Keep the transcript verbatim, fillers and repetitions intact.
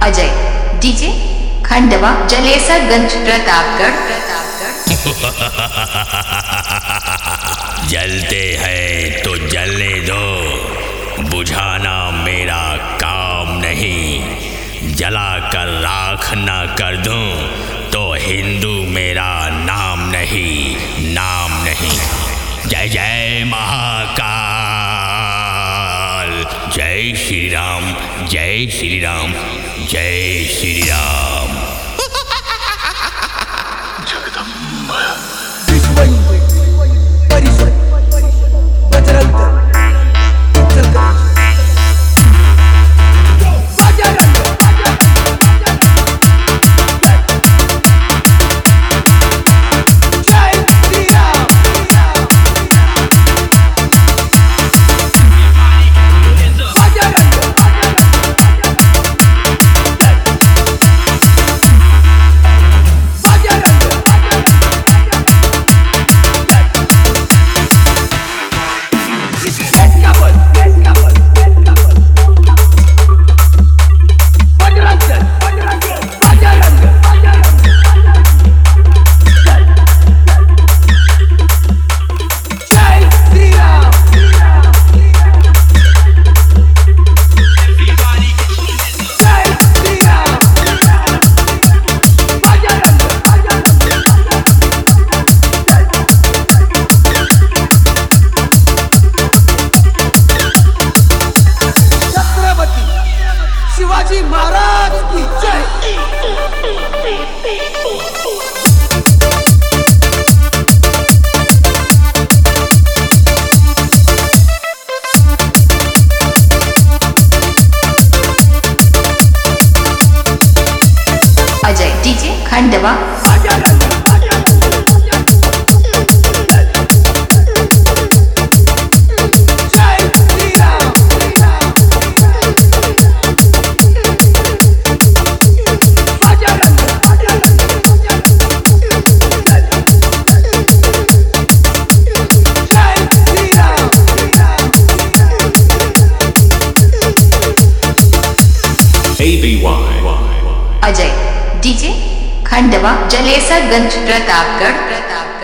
Ajay DJ Khandwa Jalesarganj Pratapgarh जलते हैं तो जलने दो, बुझाना मेरा काम नहीं। जलाकर राख न कर दूं तो हिंदू मेरा नाम नहीं, नाम नहीं। जय जय महाकाल, जय श्री राम, जय श्री राम, जय श्री राम। शिवाजी महाराज की जय। Ajay DJ Khandwa Ajay DJ Khandwa Jalesarganj Pratapgarh.